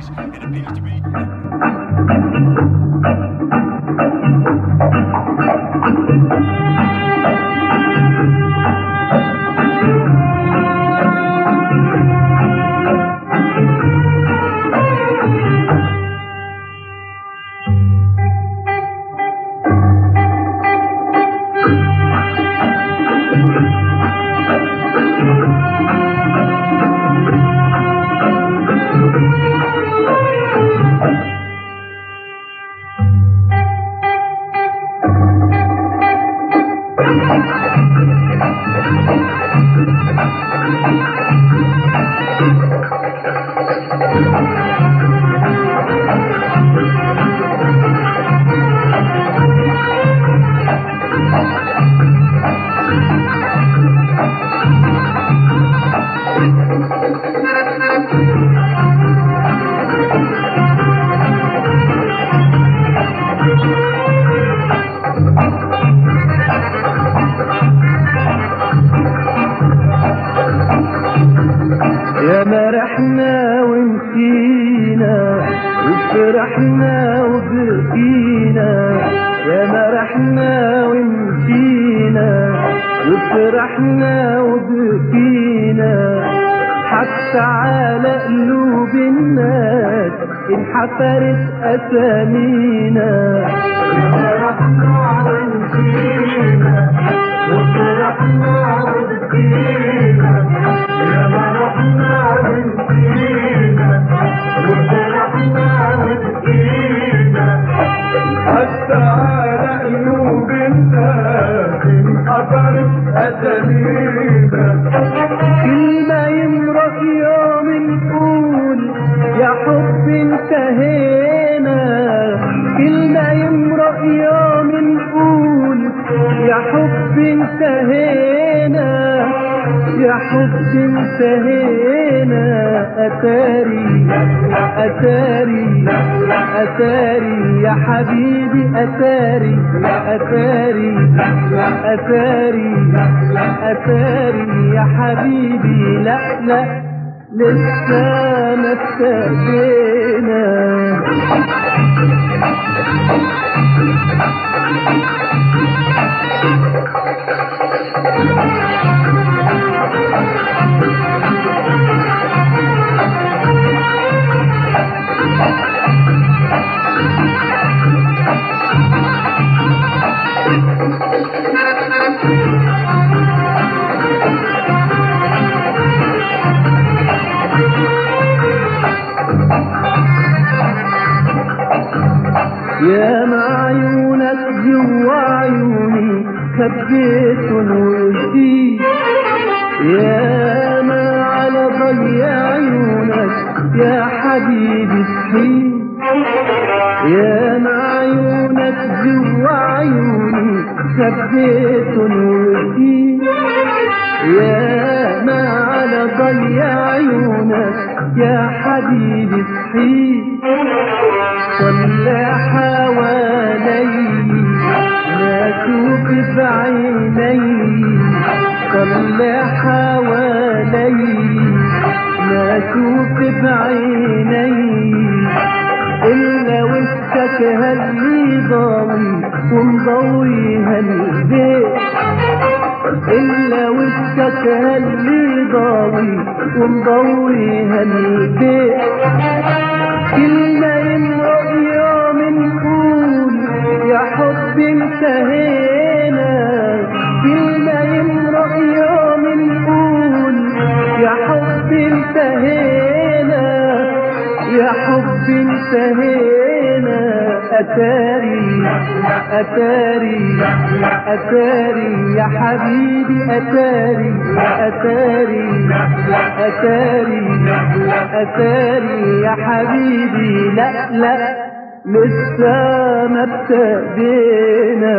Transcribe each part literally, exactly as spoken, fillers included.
يا ما رحنا ومشينا وفرحنا وبكينا، يا ما رحنا ومشينا وفرحنا وبكينا، حتى على قلوب الناس انحفرت أسامينا. يا ما رحنا ومشينا وفرحنا وبكينا، يا ما رحنا ومشينا وفرحنا وبكينا، حتى على قلوب الناس انحفرت أسامينا. كلمة يمرق يوم نقول يا حب انتهينا، كلمة يمرق يوم نقول يا حب انتهينا، يا حب انتهينا. أتاري أتاري أتاري يا حبيبي، أتاري أتاري أتاري أتاري يا حبيبي. لا لا لسه ما ابتدينا. يا ما عيونك جوا عيوني خبيت وقلتي، يا ما على ضي عيونك يا حبيبي تحيي، يا ما عيونك جوا عيوني خبيت وقلتي، يا ما على ضي عيونك يا حبيبي تحيي. صلى حوالي ما تشوف بعيني، صلى حوالي ما تشوف بعيني، إلا وشك هاللي ضاوي ومضوي هالبيت، إلا وشك هاللي ضاوي ومضوي هالبيت. كلمة يمرق يوم نقول يا حب انتهينا، كلمة يمرق يوم نقول يا حب انتهينا، يا حب انتهينا. أتاري أتاري أتاري يا حبيبي، أتاري أتاري أتاري أتاري يا حبيبي. لا لا لسه ما ابتدينا.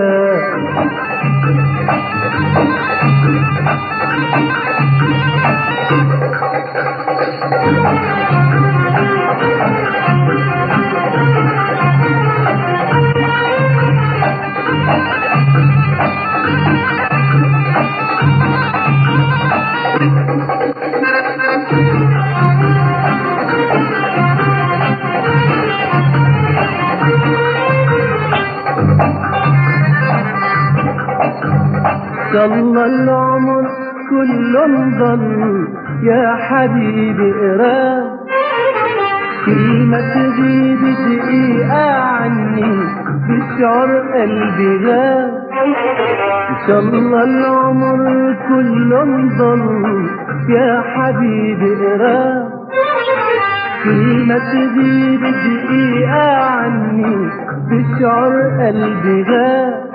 الله العمر كله انضل يا حبيبي قراب، كلمة تغيب دقيقة عني بشعر قلبي غاب. إن شاء الله العمر كله انضل يا حبيبي قراب، كلمة تغيب دقيقة عني بشعر قلبي غاب.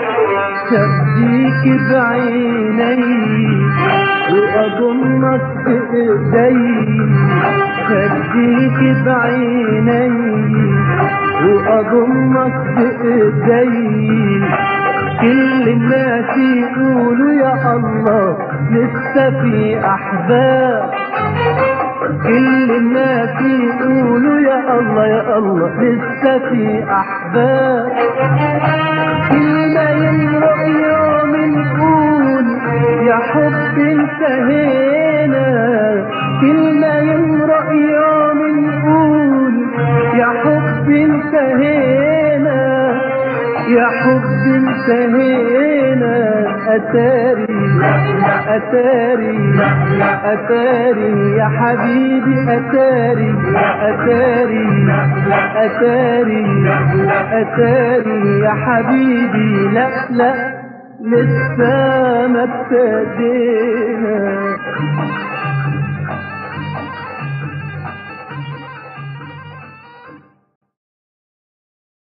شبيك بعيني وأضمك بإيدي، شبيك بعيني وأضمك بإيدي. كل الناس يقولوا يا الله لسه في أحباب، كل الناس يقولوا يا الله يا الله لسه في أحباب. كلمة يمرق يوم نقول يا حب انتهينا، كلمة يمرق يوم نقول يا حب انتهينا، يا حب انتهينا. أتاري أتاري أتاري يا حبيبي أتاري أتاري أتاري أتاري يا حبيبي. لا لا لسه ما ابتدينا.